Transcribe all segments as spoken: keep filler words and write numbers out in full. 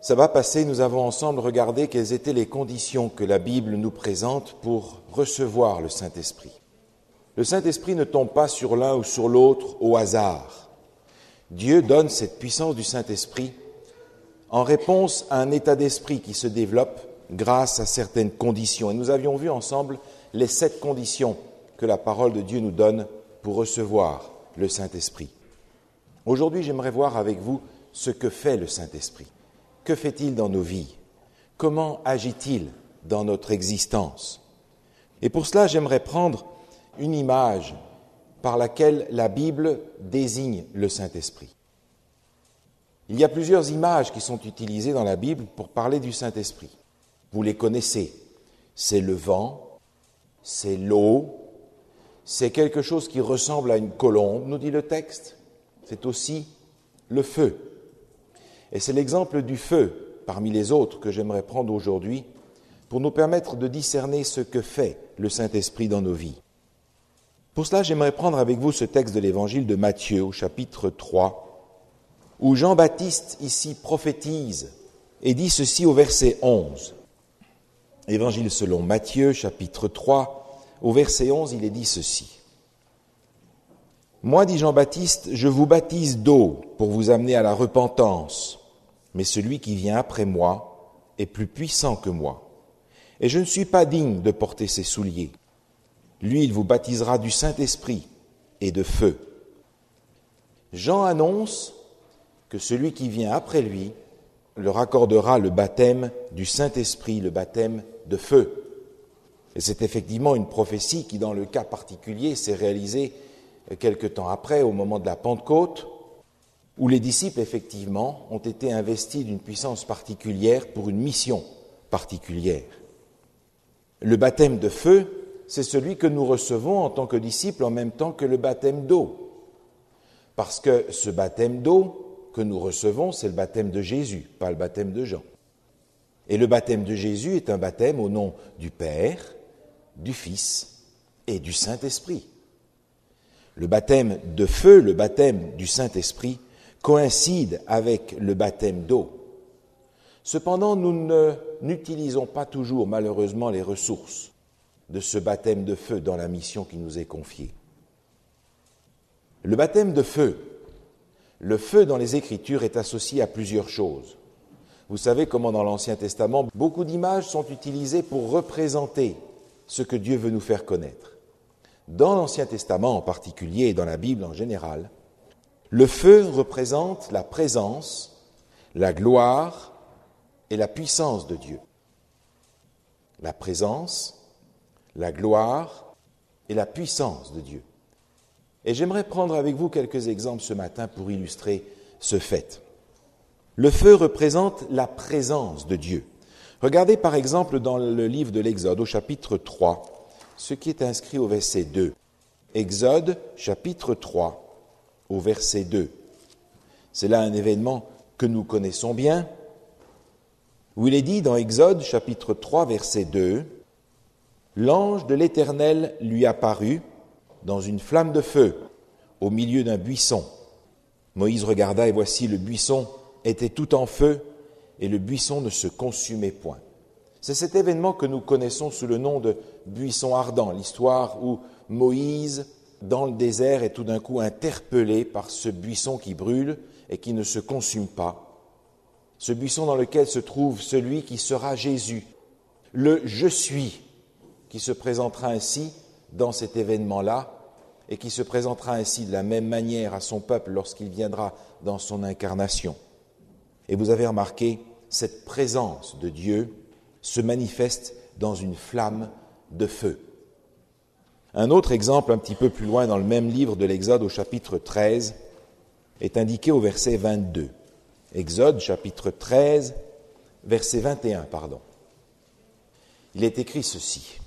Sabbat passé, nous avons ensemble regardé quelles étaient les conditions que la Bible nous présente pour recevoir le Saint-Esprit. Le Saint-Esprit ne tombe pas sur l'un ou sur l'autre au hasard. Dieu donne cette puissance du Saint-Esprit en réponse à un état d'esprit qui se développe grâce à certaines conditions. Et nous avions vu ensemble les sept conditions que la parole de Dieu nous donne pour recevoir le Saint-Esprit. Aujourd'hui, j'aimerais voir avec vous ce que fait le Saint-Esprit. Que fait-il dans nos vies? Comment agit-il dans notre existence? Et pour cela, j'aimerais prendre une image par laquelle la Bible désigne le Saint-Esprit. Il y a plusieurs images qui sont utilisées dans la Bible pour parler du Saint-Esprit. Vous les connaissez. C'est le vent, c'est l'eau, c'est quelque chose qui ressemble à une colombe, nous dit le texte. C'est aussi le feu. Et c'est l'exemple du feu, parmi les autres, que j'aimerais prendre aujourd'hui pour nous permettre de discerner ce que fait le Saint-Esprit dans nos vies. Pour cela, j'aimerais prendre avec vous ce texte de l'Évangile de Matthieu, au chapitre trois, où Jean-Baptiste ici prophétise et dit ceci au verset onze. Évangile selon Matthieu, chapitre trois, au verset onze, il est dit ceci. « Moi, dit Jean-Baptiste, je vous baptise d'eau pour vous amener à la repentance, mais celui qui vient après moi est plus puissant que moi, et je ne suis pas digne de porter ses souliers. Lui, il vous baptisera du Saint-Esprit et de feu. » Jean annonce que celui qui vient après lui leur accordera le baptême du Saint-Esprit, le baptême de feu. Et c'est effectivement une prophétie qui, dans le cas particulier, s'est réalisée quelque temps après, au moment de la Pentecôte, où les disciples, effectivement, ont été investis d'une puissance particulière pour une mission particulière. Le baptême de feu, c'est celui que nous recevons en tant que disciples en même temps que le baptême d'eau. Parce que ce baptême d'eau que nous recevons, c'est le baptême de Jésus, pas le baptême de Jean. Et le baptême de Jésus est un baptême au nom du Père, du Fils et du Saint-Esprit. Le baptême de feu, le baptême du Saint-Esprit, coïncide avec le baptême d'eau. Cependant, nous ne, n'utilisons pas toujours, malheureusement, les ressources de ce baptême de feu dans la mission qui nous est confiée. Le baptême de feu, le feu dans les Écritures est associé à plusieurs choses. Vous savez comment dans l'Ancien Testament, beaucoup d'images sont utilisées pour représenter ce que Dieu veut nous faire connaître. Dans l'Ancien Testament en particulier et dans la Bible en général, le feu représente la présence, la gloire et la puissance de Dieu. La présence, la gloire et la puissance de Dieu. Et j'aimerais prendre avec vous quelques exemples ce matin pour illustrer ce fait. Le feu représente la présence de Dieu. Regardez par exemple dans le livre de l'Exode, au chapitre trois, ce qui est inscrit au verset deux. Exode, chapitre trois, au verset deux. C'est là un événement que nous connaissons bien, où il est dit dans Exode, chapitre trois, verset deux, « L'ange de l'Éternel lui apparut dans une flamme de feu, au milieu d'un buisson. Moïse regarda, et voici le buisson était tout en feu, et le buisson ne se consumait point. » C'est cet événement que nous connaissons sous le nom de buisson ardent, l'histoire où Moïse, dans le désert, est tout d'un coup interpellé par ce buisson qui brûle et qui ne se consume pas. Ce buisson dans lequel se trouve celui qui sera Jésus, le « Je suis », qui se présentera ainsi dans cet événement-là et qui se présentera ainsi de la même manière à son peuple lorsqu'il viendra dans son incarnation. Et vous avez remarqué, cette présence de Dieu se manifeste dans une flamme de feu. Un autre exemple, un petit peu plus loin dans le même livre de l'Exode, au chapitre treize, est indiqué au verset vingt-deux. Exode, chapitre treize, verset vingt et un, pardon. Il est écrit ceci.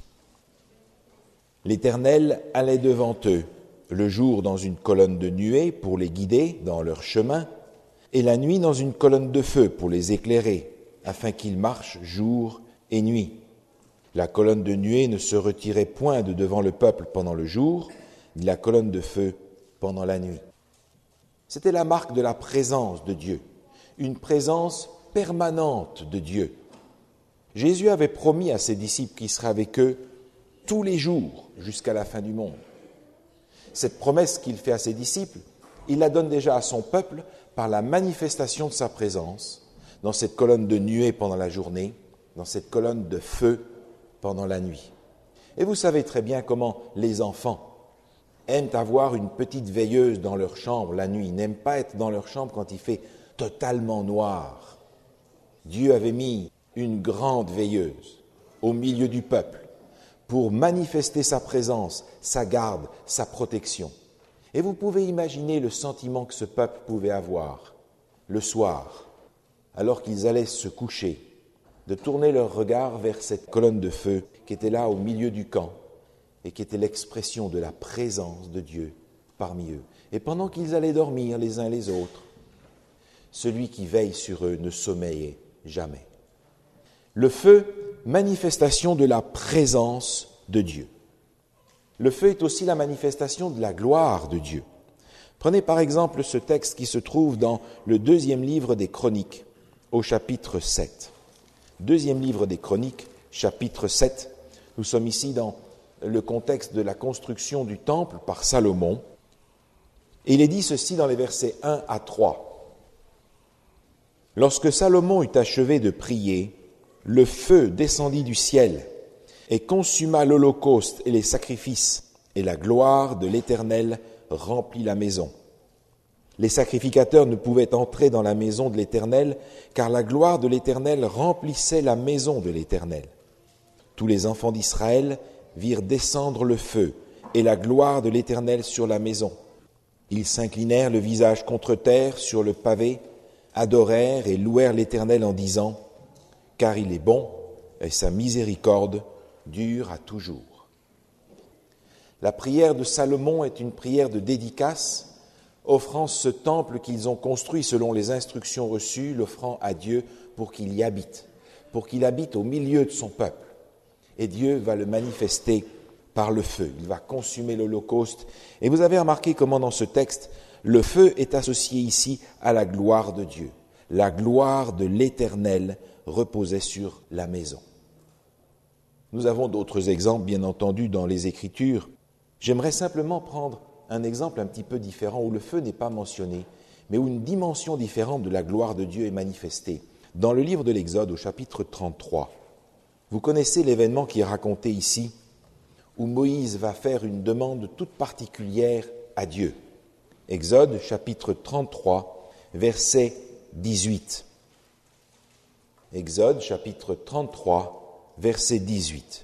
« L'Éternel allait devant eux, le jour dans une colonne de nuée pour les guider dans leur chemin, et la nuit dans une colonne de feu pour les éclairer, afin qu'ils marchent jour et nuit. La colonne de nuée ne se retirait point de devant le peuple pendant le jour, ni la colonne de feu pendant la nuit. » C'était la marque de la présence de Dieu, une présence permanente de Dieu. Jésus avait promis à ses disciples qu'il serait avec eux tous les jours jusqu'à la fin du monde. Cette promesse qu'il fait à ses disciples, il la donne déjà à son peuple par la manifestation de sa présence dans cette colonne de nuée pendant la journée, dans cette colonne de feu pendant la nuit. Et vous savez très bien comment les enfants aiment avoir une petite veilleuse dans leur chambre la nuit. Ils n'aiment pas être dans leur chambre quand il fait totalement noir. Dieu avait mis une grande veilleuse au milieu du peuple pour manifester sa présence, sa garde, sa protection. Et vous pouvez imaginer le sentiment que ce peuple pouvait avoir le soir, alors qu'ils allaient se coucher, de tourner leur regard vers cette colonne de feu qui était là au milieu du camp et qui était l'expression de la présence de Dieu parmi eux. Et pendant qu'ils allaient dormir les uns les autres, celui qui veille sur eux ne sommeillait jamais. Le feu, manifestation de la présence de Dieu. Le feu est aussi la manifestation de la gloire de Dieu. Prenez par exemple ce texte qui se trouve dans le deuxième livre des Chroniques, au chapitre sept. Deuxième livre des Chroniques, chapitre sept. Nous sommes ici dans le contexte de la construction du temple par Salomon. Et il est dit ceci dans les versets un à trois. « Lorsque Salomon eut achevé de prier, le feu descendit du ciel et consuma l'holocauste et les sacrifices, et la gloire de l'Éternel remplit la maison. Les sacrificateurs ne pouvaient entrer dans la maison de l'Éternel, car la gloire de l'Éternel remplissait la maison de l'Éternel. Tous les enfants d'Israël virent descendre le feu et la gloire de l'Éternel sur la maison. Ils s'inclinèrent le visage contre terre sur le pavé, adorèrent et louèrent l'Éternel en disant « Car il est bon et sa miséricorde dure à toujours. » La prière de Salomon est une prière de dédicace, offrant ce temple qu'ils ont construit selon les instructions reçues, l'offrant à Dieu pour qu'il y habite, pour qu'il habite au milieu de son peuple. Et Dieu va le manifester par le feu. Il va consumer l'holocauste. Et vous avez remarqué comment dans ce texte, le feu est associé ici à la gloire de Dieu. La gloire de l'Éternel reposait sur la maison. Nous avons d'autres exemples, bien entendu, dans les Écritures. J'aimerais simplement prendre un exemple un petit peu différent, où le feu n'est pas mentionné, mais où une dimension différente de la gloire de Dieu est manifestée. Dans le livre de l'Exode, au chapitre trente-trois, vous connaissez l'événement qui est raconté ici, où Moïse va faire une demande toute particulière à Dieu. Exode, chapitre trente-trois, verset dix-huit. Exode, chapitre trente-trois, verset dix-huit.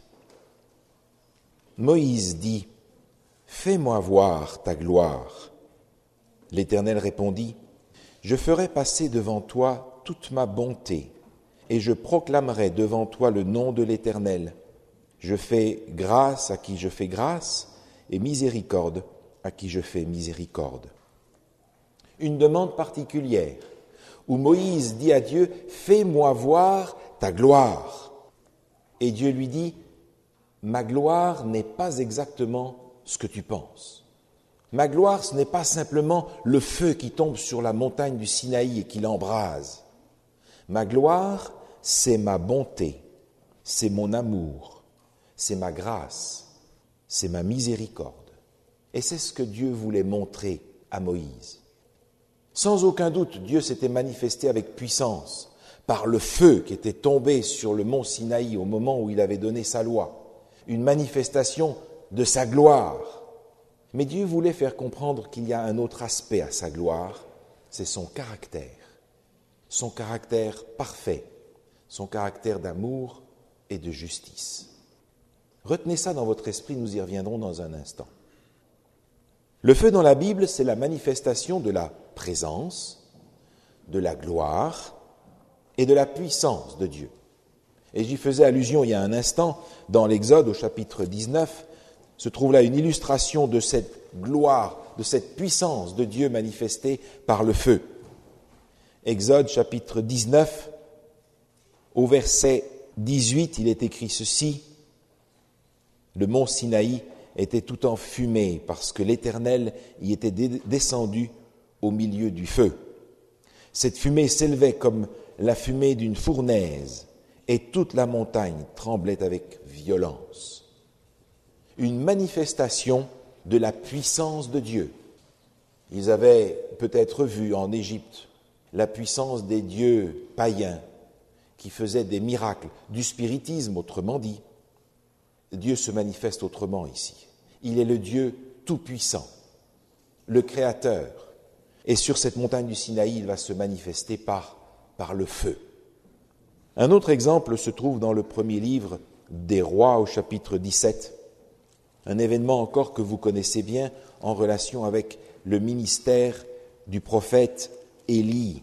Moïse dit, « Fais-moi voir ta gloire. » L'Éternel répondit, « Je ferai passer devant toi toute ma bonté, et je proclamerai devant toi le nom de l'Éternel. Je fais grâce à qui je fais grâce, et miséricorde à qui je fais miséricorde. » Une demande particulière, où Moïse dit à Dieu, « Fais-moi voir ta gloire. » Et Dieu lui dit, « Ma gloire n'est pas exactement ce que tu penses. Ma gloire, ce n'est pas simplement le feu qui tombe sur la montagne du Sinaï et qui l'embrase. Ma gloire, c'est ma bonté, c'est mon amour, c'est ma grâce, c'est ma miséricorde. » Et c'est ce que Dieu voulait montrer à Moïse. Sans aucun doute, Dieu s'était manifesté avec puissance par le feu qui était tombé sur le mont Sinaï au moment où il avait donné sa loi, une manifestation de sa gloire. Mais Dieu voulait faire comprendre qu'il y a un autre aspect à sa gloire, c'est son caractère, son caractère parfait, son caractère d'amour et de justice. Retenez ça dans votre esprit, nous y reviendrons dans un instant. Le feu dans la Bible, c'est la manifestation de la présence, de la gloire et de la puissance de Dieu. Et j'y faisais allusion il y a un instant, dans l'Exode au chapitre dix-neuf, se trouve là une illustration de cette gloire, de cette puissance de Dieu manifestée par le feu. Exode chapitre dix-neuf, au verset dix-huit, il est écrit ceci, « Le mont Sinaï était tout en fumée parce que l'Éternel y était descendu au milieu du feu. Cette fumée s'élevait comme la fumée d'une fournaise, et toute la montagne tremblait avec violence. Une manifestation de la puissance de Dieu. Ils avaient peut-être vu en Égypte la puissance des dieux païens qui faisaient des miracles, du spiritisme autrement dit. Dieu se manifeste autrement ici. Il est le Dieu tout-puissant, le Créateur. Et sur cette montagne du Sinaï, il va se manifester par, par le feu. Un autre exemple se trouve dans le premier livre des Rois au chapitre dix-sept. Un événement encore que vous connaissez bien en relation avec le ministère du prophète Élie.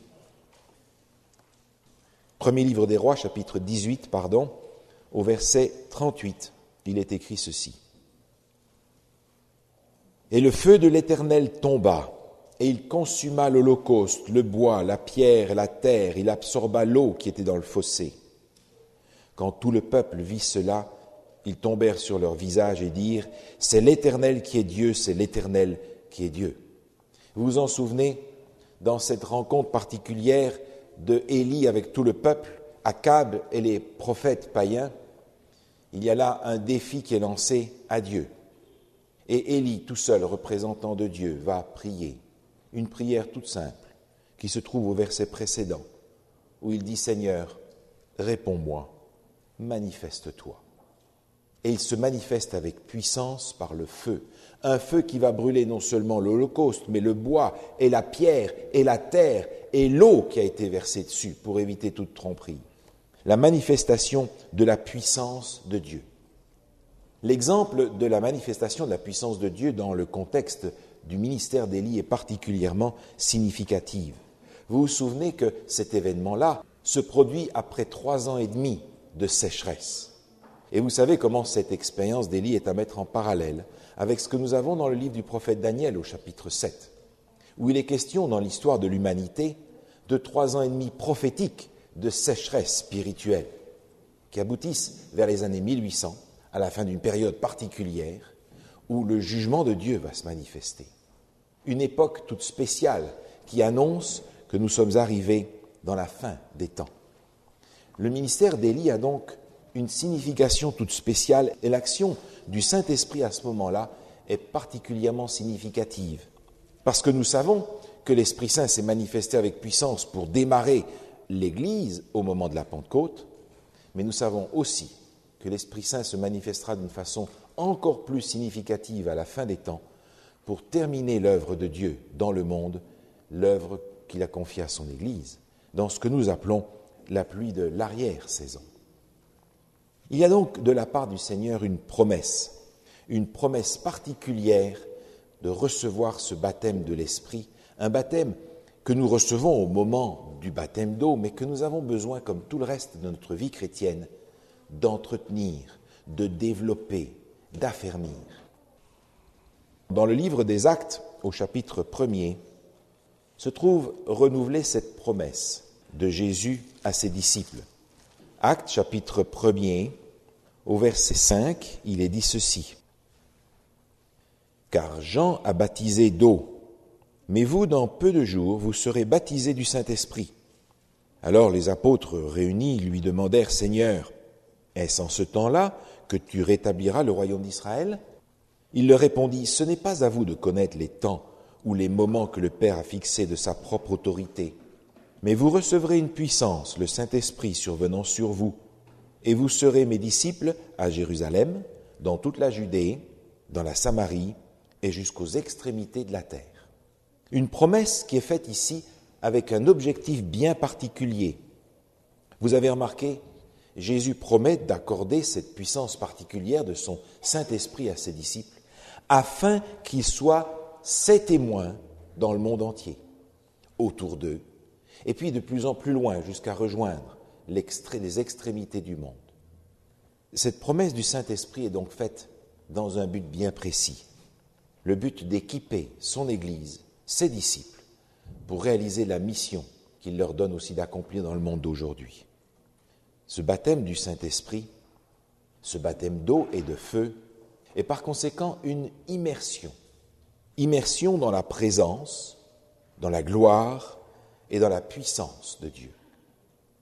Premier livre des Rois, chapitre dix-huit, pardon, au verset trente-huit, il est écrit ceci. « Et le feu de l'Éternel tomba, et il consuma l'holocauste, le bois, la pierre et la terre, il absorba l'eau qui était dans le fossé. Quand tout le peuple vit cela, ils tombèrent sur leur visage et dirent, « C'est l'Éternel qui est Dieu, c'est l'Éternel qui est Dieu. » Vous vous en souvenez, dans cette rencontre particulière de Élie avec tout le peuple, Akab et les prophètes païens, il y a là un défi qui est lancé à Dieu. Et Élie, tout seul, représentant de Dieu, va prier une prière toute simple qui se trouve au verset précédent, où il dit « Seigneur, réponds-moi, manifeste-toi ». Et il se manifeste avec puissance par le feu, un feu qui va brûler non seulement l'holocauste, mais le bois et la pierre et la terre et l'eau qui a été versée dessus pour éviter toute tromperie. La manifestation de la puissance de Dieu. L'exemple de la manifestation de la puissance de Dieu dans le contexte du ministère d'Élie est particulièrement significatif. Vous vous souvenez que cet événement-là se produit après trois ans et demi de sécheresse. Et vous savez comment cette expérience d'Élie est à mettre en parallèle avec ce que nous avons dans le livre du prophète Daniel au chapitre sept, où il est question dans l'histoire de l'humanité de trois ans et demi prophétiques de sécheresse spirituelle qui aboutissent vers les années mille huit cents, à la fin d'une période particulière où le jugement de Dieu va se manifester. Une époque toute spéciale qui annonce que nous sommes arrivés dans la fin des temps. Le ministère d'Élie a donc une signification toute spéciale et l'action du Saint-Esprit à ce moment-là est particulièrement significative. Parce que nous savons que l'Esprit Saint s'est manifesté avec puissance pour démarrer l'Église au moment de la Pentecôte, mais nous savons aussi que l'Esprit Saint se manifestera d'une façon encore plus significative à la fin des temps pour terminer l'œuvre de Dieu dans le monde, l'œuvre qu'il a confiée à son Église, dans ce que nous appelons la pluie de l'arrière-saison. Il y a donc de la part du Seigneur une promesse, une promesse particulière de recevoir ce baptême de l'Esprit, un baptême que nous recevons au moment du baptême d'eau, mais que nous avons besoin, comme tout le reste de notre vie chrétienne, d'entretenir, de développer, d'affermir. Dans le livre des Actes, au chapitre premier, se trouve renouvelée cette promesse de Jésus à ses disciples. Actes, chapitre premier, au verset cinq, il est dit ceci. « Car Jean a baptisé d'eau, mais vous, dans peu de jours, vous serez baptisés du Saint-Esprit. » Alors les apôtres réunis lui demandèrent, « Seigneur, est-ce en ce temps-là que tu rétabliras le royaume d'Israël ?» Il leur répondit, « Ce n'est pas à vous de connaître les temps ou les moments que le Père a fixés de sa propre autorité, mais vous recevrez une puissance, le Saint-Esprit survenant sur vous, et vous serez mes disciples à Jérusalem, dans toute la Judée, dans la Samarie et jusqu'aux extrémités de la terre. » Une promesse qui est faite ici avec un objectif bien particulier. Vous avez remarqué, Jésus promet d'accorder cette puissance particulière de son Saint-Esprit à ses disciples, afin qu'ils soient ses témoins dans le monde entier, autour d'eux, et puis de plus en plus loin jusqu'à rejoindre l'extré- les extrémités du monde. Cette promesse du Saint-Esprit est donc faite dans un but bien précis, le but d'équiper son Église, ses disciples, pour réaliser la mission qu'il leur donne aussi d'accomplir dans le monde d'aujourd'hui. Ce baptême du Saint-Esprit, ce baptême d'eau et de feu, est par conséquent une immersion, immersion dans la présence, dans la gloire et dans la puissance de Dieu.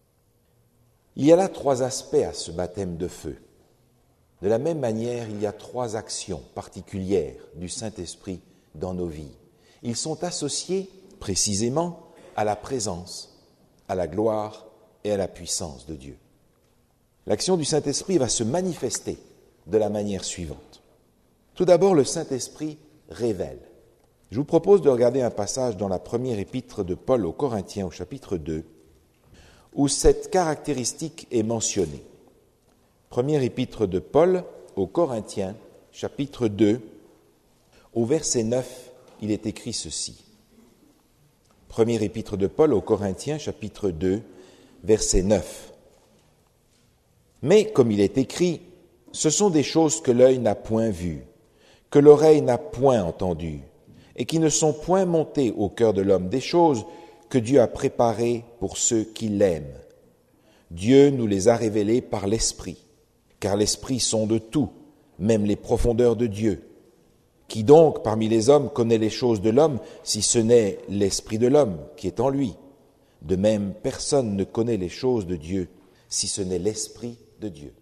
Il y a là trois aspects à ce baptême de feu. De la même manière, il y a trois actions particulières du Saint-Esprit dans nos vies. Ils sont associés précisément à la présence, à la gloire et à la puissance de Dieu. L'action du Saint-Esprit va se manifester de la manière suivante. Tout d'abord, le Saint-Esprit révèle. Je vous propose de regarder un passage dans la première épître de Paul aux Corinthiens, au chapitre deux, où cette caractéristique est mentionnée. Première épître de Paul aux Corinthiens, chapitre deux, au verset neuf, il est écrit ceci. Première épître de Paul aux Corinthiens, chapitre deux, verset neuf. Mais, comme il est écrit, ce sont des choses que l'œil n'a point vues, que l'oreille n'a point entendues, et qui ne sont point montées au cœur de l'homme, des choses que Dieu a préparées pour ceux qui l'aiment. Dieu nous les a révélées par l'Esprit, car l'Esprit sonde tout, même les profondeurs de Dieu. Qui donc, parmi les hommes, connaît les choses de l'homme, si ce n'est l'Esprit de l'homme qui est en lui? De même, personne ne connaît les choses de Dieu, si ce n'est l'Esprit de Dieu.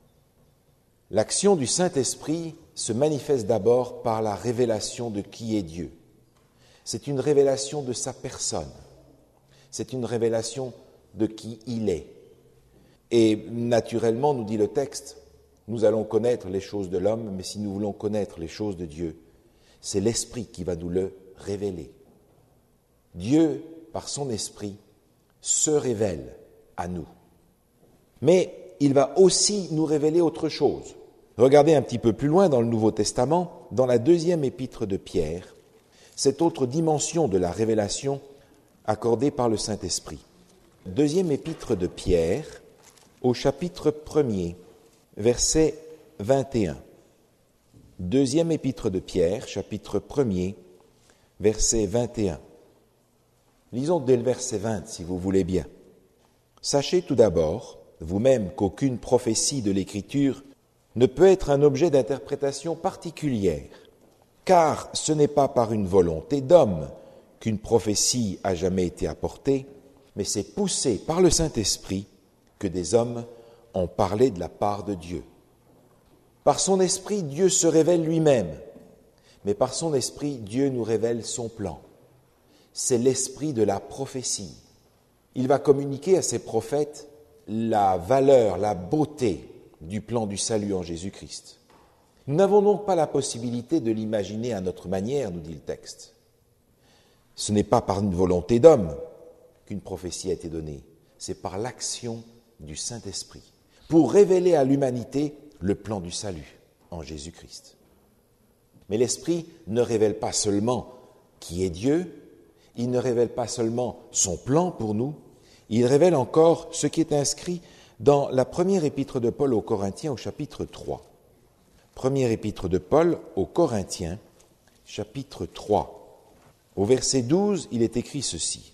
L'action du Saint-Esprit se manifeste d'abord par la révélation de qui est Dieu. C'est une révélation de sa personne. C'est une révélation de qui il est. Et naturellement, nous dit le texte, nous allons connaître les choses de l'homme, mais si nous voulons connaître les choses de Dieu, c'est l'Esprit qui va nous le révéler. Dieu, par son Esprit, se révèle à nous. Mais il va aussi nous révéler autre chose. Regardez un petit peu plus loin dans le Nouveau Testament, dans la deuxième épître de Pierre, cette autre dimension de la révélation accordée par le Saint-Esprit. Deuxième épître de Pierre, au chapitre premier, verset vingt et un. Deuxième épître de Pierre, chapitre premier, verset vingt et un. Lisons dès le verset vingt, si vous voulez bien. Sachez tout d'abord, vous-même, qu'aucune prophétie de l'Écriture ne peut être un objet d'interprétation particulière, car ce n'est pas par une volonté d'homme qu'une prophétie a jamais été apportée, mais c'est poussé par le Saint-Esprit que des hommes ont parlé de la part de Dieu. Par son esprit, Dieu se révèle lui-même, mais par son esprit, Dieu nous révèle son plan. C'est l'esprit de la prophétie. Il va communiquer à ses prophètes la valeur, la beauté du plan du salut en Jésus-Christ. Nous n'avons donc pas la possibilité de l'imaginer à notre manière, nous dit le texte. Ce n'est pas par une volonté d'homme qu'une prophétie a été donnée, c'est par l'action du Saint-Esprit, pour révéler à l'humanité le plan du salut en Jésus-Christ. Mais l'Esprit ne révèle pas seulement qui est Dieu, il ne révèle pas seulement son plan pour nous, il révèle encore ce qui est inscrit dans la première épître de Paul aux Corinthiens au chapitre trois. Première épître de Paul aux Corinthiens, chapitre trois. Au verset douze, il est écrit ceci.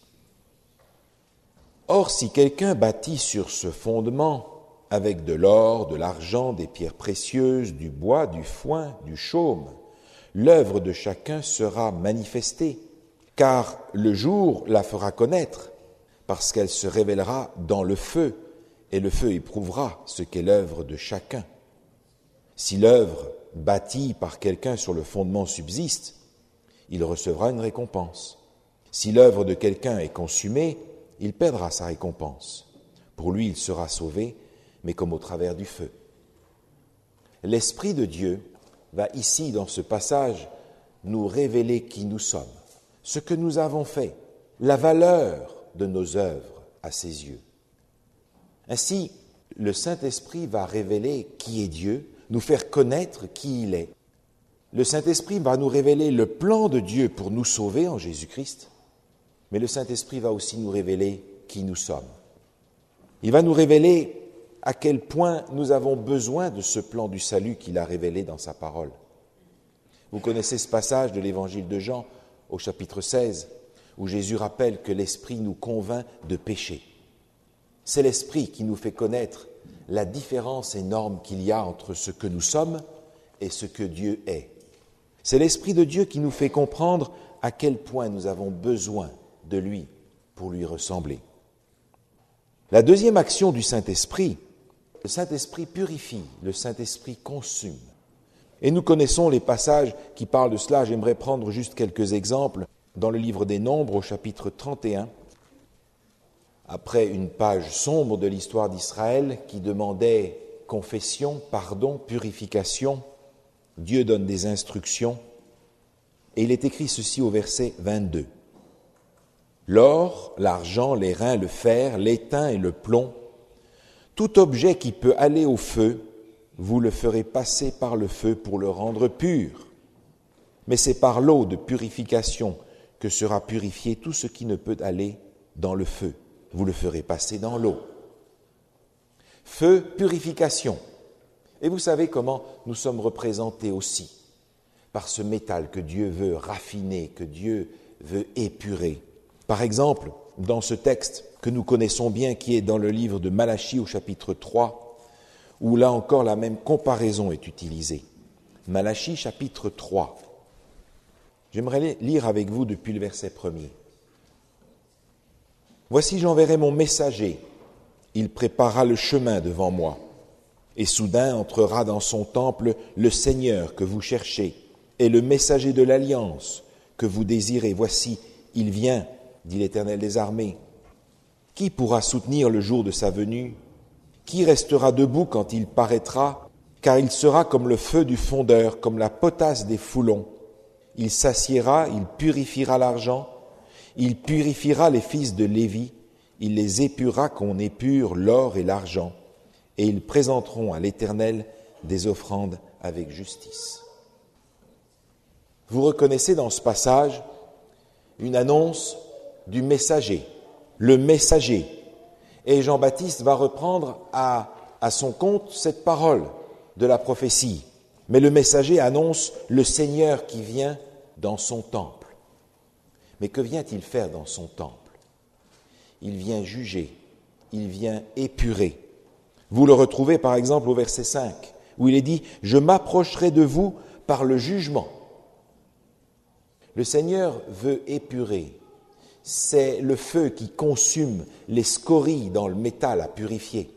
Or, si quelqu'un bâtit sur ce fondement avec de l'or, de l'argent, des pierres précieuses, du bois, du foin, du chaume, l'œuvre de chacun sera manifestée, car le jour la fera connaître, parce qu'elle se révélera dans le feu, et le feu éprouvera ce qu'est l'œuvre de chacun. Si l'œuvre bâtie par quelqu'un sur le fondement subsiste, il recevra une récompense. Si l'œuvre de quelqu'un est consumée, il perdra sa récompense. Pour lui, il sera sauvé, mais comme au travers du feu. L'Esprit de Dieu va ici, dans ce passage, nous révéler qui nous sommes, ce que nous avons fait, la valeur de nos œuvres à ses yeux. Ainsi, le Saint-Esprit va révéler qui est Dieu, nous faire connaître qui il est. Le Saint-Esprit va nous révéler le plan de Dieu pour nous sauver en Jésus-Christ, mais le Saint-Esprit va aussi nous révéler qui nous sommes. Il va nous révéler à quel point nous avons besoin de ce plan du salut qu'il a révélé dans sa parole. Vous connaissez ce passage de l'Évangile de Jean au chapitre seize, où Jésus rappelle que l'Esprit nous convainc de péché. C'est l'Esprit qui nous fait connaître la différence énorme qu'il y a entre ce que nous sommes et ce que Dieu est. C'est l'Esprit de Dieu qui nous fait comprendre à quel point nous avons besoin de lui pour lui ressembler. La deuxième action du Saint-Esprit, le Saint-Esprit purifie, le Saint-Esprit consume. Et nous connaissons les passages qui parlent de cela. J'aimerais prendre juste quelques exemples. Dans le livre des Nombres, au chapitre trente et un, après une page sombre de l'histoire d'Israël qui demandait confession, pardon, purification, Dieu donne des instructions. Et il est écrit ceci au verset vingt-deux. « L'or, l'argent, les reins, le fer, l'étain et le plomb, tout objet qui peut aller au feu, vous le ferez passer par le feu pour le rendre pur. Mais c'est par l'eau de purification que sera purifié tout ce qui ne peut aller dans le feu. Vous le ferez passer dans l'eau. » Feu, purification. Et vous savez comment nous sommes représentés aussi par ce métal que Dieu veut raffiner, que Dieu veut épurer. Par exemple, dans ce texte que nous connaissons bien, qui est dans le livre de Malachie au chapitre trois, où là encore la même comparaison est utilisée. Malachie chapitre trois. J'aimerais lire avec vous depuis le verset premier. « Voici, j'enverrai mon messager, il préparera le chemin devant moi. Et soudain entrera dans son temple le Seigneur que vous cherchez, et le messager de l'alliance que vous désirez. Voici, il vient, dit l'Éternel des armées. Qui pourra soutenir le jour de sa venue ? Qui restera debout quand il paraîtra ? Car il sera comme le feu du fondeur, comme la potasse des foulons. Il s'assiera, il purifiera l'argent, il purifiera les fils de Lévi, il les épurera qu'on épure l'or et l'argent, et ils présenteront à l'Éternel des offrandes avec justice. » Vous reconnaissez dans ce passage une annonce du messager, le messager. Et Jean-Baptiste va reprendre à, à son compte cette parole de la prophétie. Mais le messager annonce le Seigneur qui vient dans son temple. Mais que vient-il faire dans son temple ? Il vient juger, il vient épurer. Vous le retrouvez par exemple au verset cinq, où il est dit « Je m'approcherai de vous par le jugement ». Le Seigneur veut épurer. C'est le feu qui consume les scories dans le métal à purifier.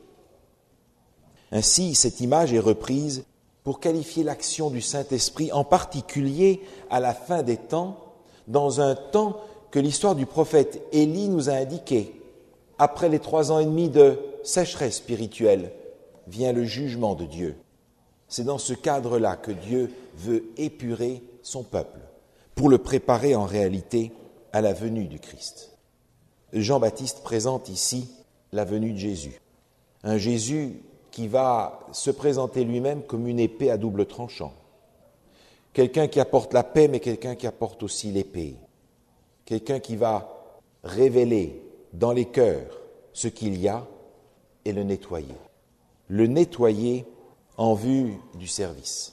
Ainsi, cette image est reprise pour qualifier l'action du Saint-Esprit, en particulier à la fin des temps, dans un temps que l'histoire du prophète Élie nous a indiqué. Après les trois ans et demi de sécheresse spirituelle, vient le jugement de Dieu. C'est dans ce cadre-là que Dieu veut épurer son peuple, pour le préparer en réalité à la venue du Christ. Jean-Baptiste présente ici la venue de Jésus. Un Jésus qui va se présenter lui-même comme une épée à double tranchant. Quelqu'un qui apporte la paix, mais quelqu'un qui apporte aussi l'épée. Quelqu'un qui va révéler dans les cœurs ce qu'il y a et le nettoyer. Le nettoyer en vue du service.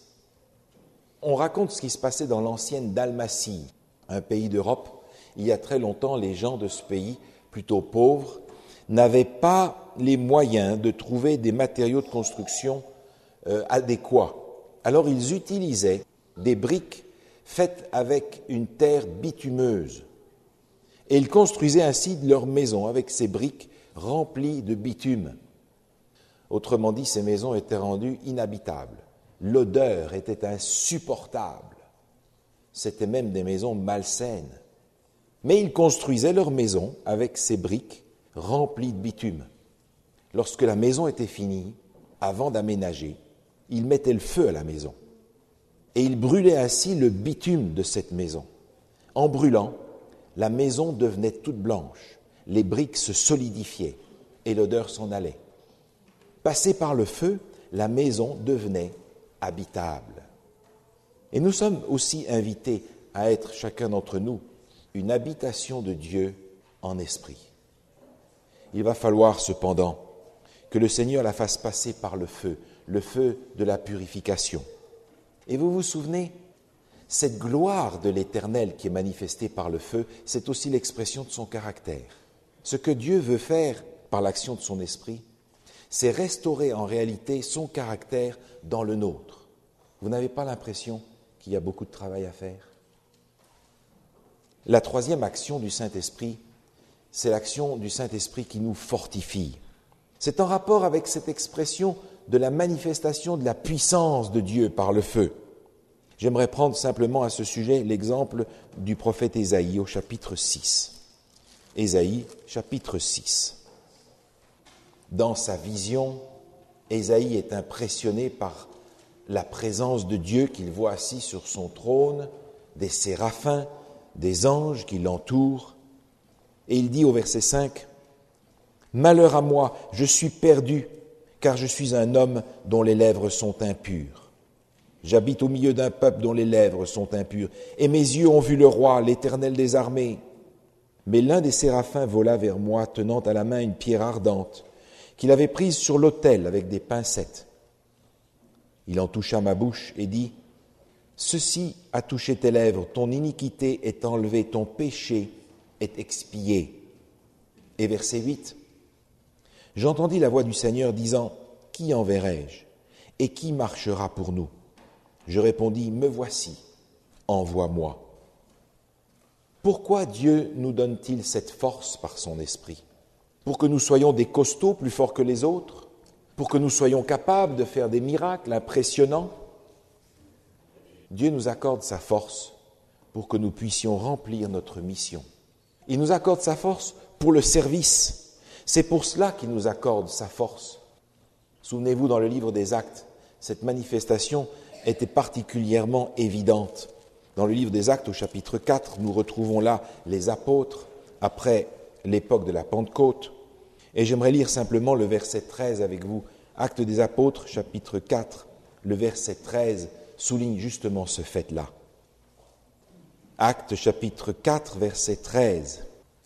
On raconte ce qui se passait dans l'ancienne Dalmatie, un pays d'Europe. Il y a très longtemps, les gens de ce pays, plutôt pauvres, n'avaient pas les moyens de trouver des matériaux de construction euh, adéquats. Alors ils utilisaient des briques faites avec une terre bitumeuse. Et ils construisaient ainsi leurs maisons avec ces briques remplies de bitume. Autrement dit, ces maisons étaient rendues inhabitables. L'odeur était insupportable. C'était même des maisons malsaines. Mais ils construisaient leurs maisons avec ces briques remplies de bitume. Lorsque la maison était finie, avant d'aménager, ils mettaient le feu à la maison. Et ils brûlaient ainsi le bitume de cette maison. En brûlant, la maison devenait toute blanche, les briques se solidifiaient et l'odeur s'en allait. Passée par le feu, la maison devenait habitable. Et nous sommes aussi invités à être, chacun d'entre nous, une habitation de Dieu en esprit. Il va falloir cependant que le Seigneur la fasse passer par le feu, le feu de la purification. Et vous vous souvenez, cette gloire de l'Éternel qui est manifestée par le feu, c'est aussi l'expression de son caractère. Ce que Dieu veut faire par l'action de son esprit, c'est restaurer en réalité son caractère dans le nôtre. Vous n'avez pas l'impression qu'il y a beaucoup de travail à faire ? La troisième action du Saint-Esprit, c'est l'action du Saint-Esprit qui nous fortifie. C'est en rapport avec cette expression de la manifestation de la puissance de Dieu par le feu. J'aimerais prendre simplement à ce sujet l'exemple du prophète Ésaïe au chapitre six. Ésaïe, chapitre six. Dans sa vision, Ésaïe est impressionné par la présence de Dieu qu'il voit assis sur son trône, des séraphins, des anges qui l'entourent. Et il dit au verset cinq, « Malheur à moi, je suis perdu, car je suis un homme dont les lèvres sont impures. J'habite au milieu d'un peuple dont les lèvres sont impures, et mes yeux ont vu le roi, l'Éternel des armées. Mais l'un des séraphins vola vers moi, tenant à la main une pierre ardente, qu'il avait prise sur l'autel avec des pincettes. Il en toucha ma bouche et dit, « Ceci a touché tes lèvres, ton iniquité est enlevée, ton péché est expié. » Et verset huit, « J'entendis la voix du Seigneur disant, « Qui enverrai-je et qui marchera pour nous ?» Je répondis, « Me voici, envoie-moi. » Pourquoi Dieu nous donne-t-il cette force par son esprit ? Pour que nous soyons des costauds plus forts que les autres ? Pour que nous soyons capables de faire des miracles impressionnants ? Dieu nous accorde sa force pour que nous puissions remplir notre mission. Il nous accorde sa force pour le service. C'est pour cela qu'il nous accorde sa force. Souvenez-vous, dans le livre des Actes, cette manifestation était particulièrement évidente. Dans le livre des Actes, au chapitre quatre, nous retrouvons là les apôtres après l'époque de la Pentecôte. Et j'aimerais lire simplement le verset treize avec vous. Actes des apôtres, chapitre quatre, le verset treize souligne justement ce fait-là. Actes, chapitre quatre, verset treize.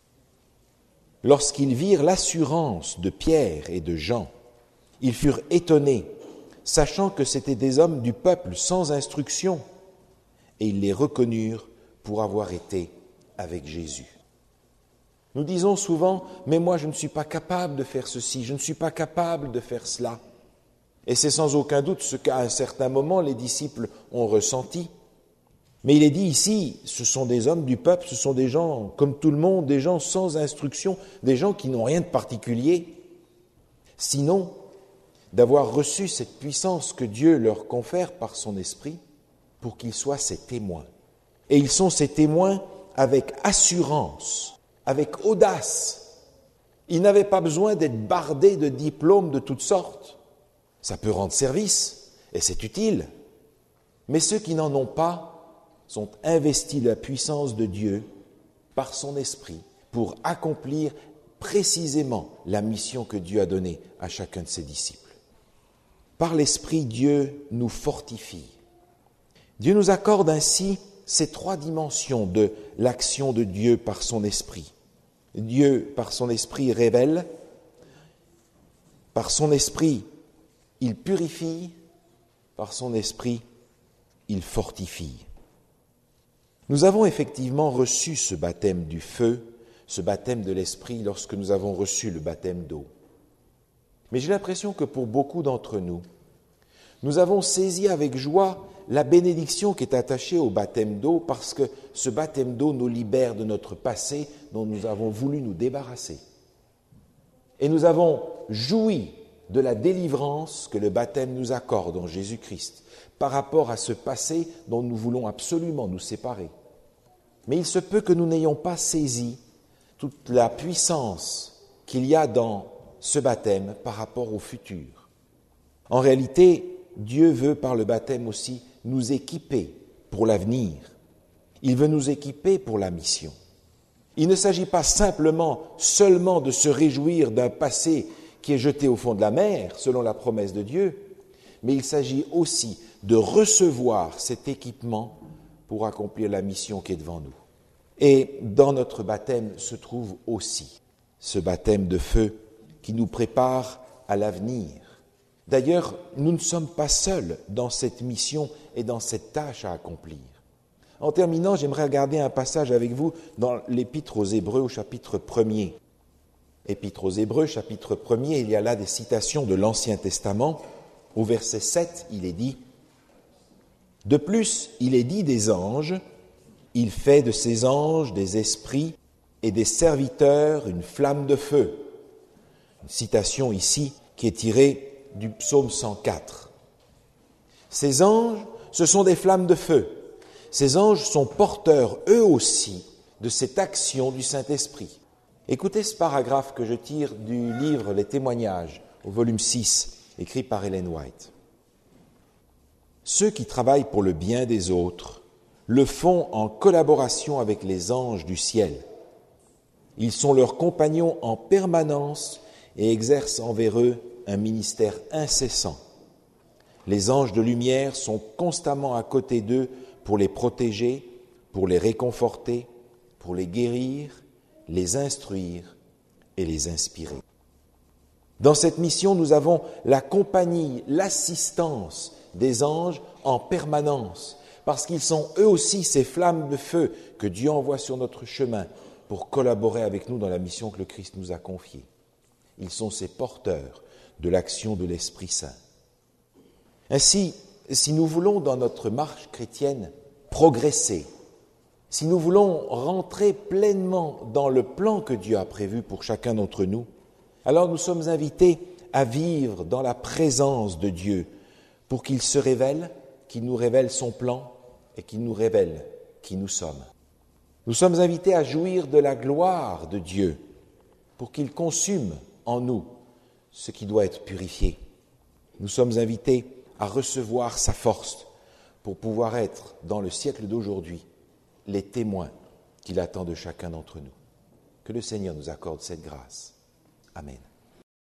« Lorsqu'ils virent l'assurance de Pierre et de Jean, ils furent étonnés, sachant que c'étaient des hommes du peuple sans instruction, et ils les reconnurent pour avoir été avec Jésus. » Nous disons souvent, « Mais moi je ne suis pas capable de faire ceci, je ne suis pas capable de faire cela. » Et c'est sans aucun doute ce qu'à un certain moment les disciples ont ressenti. Mais il est dit ici, ce sont des hommes du peuple, ce sont des gens comme tout le monde, des gens sans instruction, des gens qui n'ont rien de particulier. Sinon, d'avoir reçu cette puissance que Dieu leur confère par son esprit pour qu'ils soient ses témoins. Et ils sont ses témoins avec assurance, avec audace. Ils n'avaient pas besoin d'être bardés de diplômes de toutes sortes. Ça peut rendre service et c'est utile. Mais ceux qui n'en ont pas sont investis de la puissance de Dieu par son esprit pour accomplir précisément la mission que Dieu a donnée à chacun de ses disciples. Par l'Esprit, Dieu nous fortifie. Dieu nous accorde ainsi ces trois dimensions de l'action de Dieu par son Esprit. Dieu, par son Esprit, révèle. Par son Esprit, il purifie. Par son Esprit, il fortifie. Nous avons effectivement reçu ce baptême du feu, ce baptême de l'Esprit, lorsque nous avons reçu le baptême d'eau. Mais j'ai l'impression que pour beaucoup d'entre nous, nous avons saisi avec joie la bénédiction qui est attachée au baptême d'eau parce que ce baptême d'eau nous libère de notre passé dont nous avons voulu nous débarrasser. Et nous avons joui de la délivrance que le baptême nous accorde en Jésus-Christ par rapport à ce passé dont nous voulons absolument nous séparer. Mais il se peut que nous n'ayons pas saisi toute la puissance qu'il y a dans ce baptême par rapport au futur. En réalité, Dieu veut par le baptême aussi nous équiper pour l'avenir. Il veut nous équiper pour la mission. Il ne s'agit pas simplement, seulement de se réjouir d'un passé qui est jeté au fond de la mer, selon la promesse de Dieu, mais il s'agit aussi de recevoir cet équipement pour accomplir la mission qui est devant nous. Et dans notre baptême se trouve aussi ce baptême de feu qui nous prépare à l'avenir. D'ailleurs, nous ne sommes pas seuls dans cette mission et dans cette tâche à accomplir. En terminant, j'aimerais regarder un passage avec vous dans l'Épître aux Hébreux au chapitre premier. Épître aux Hébreux, chapitre premier, il y a là des citations de l'Ancien Testament. Au verset sept, il est dit « De plus, il est dit des anges, il fait de ces anges des esprits et des serviteurs une flamme de feu. Une citation ici qui est tirée du psaume cent quatre. Ces anges, ce sont des flammes de feu. Ces anges sont porteurs, eux aussi, de cette action du Saint-Esprit. Écoutez ce paragraphe que je tire du livre Les Témoignages, au volume six, écrit par Ellen White. Ceux qui travaillent pour le bien des autres le font en collaboration avec les anges du ciel. Ils sont leurs compagnons en permanence et exercent envers eux un ministère incessant. Les anges de lumière sont constamment à côté d'eux pour les protéger, pour les réconforter, pour les guérir, les instruire et les inspirer. Dans cette mission, nous avons la compagnie, l'assistance des anges en permanence, parce qu'ils sont eux aussi ces flammes de feu que Dieu envoie sur notre chemin pour collaborer avec nous dans la mission que le Christ nous a confiée. Ils sont ces porteurs de l'action de l'Esprit Saint. Ainsi, si nous voulons dans notre marche chrétienne progresser, si nous voulons rentrer pleinement dans le plan que Dieu a prévu pour chacun d'entre nous, alors nous sommes invités à vivre dans la présence de Dieu pour qu'il se révèle, qu'il nous révèle son plan et qu'il nous révèle qui nous sommes. Nous sommes invités à jouir de la gloire de Dieu pour qu'il consume en nous ce qui doit être purifié. Nous sommes invités à recevoir sa force pour pouvoir être, dans le siècle d'aujourd'hui, les témoins qu'il attend de chacun d'entre nous. Que le Seigneur nous accorde cette grâce. Amen.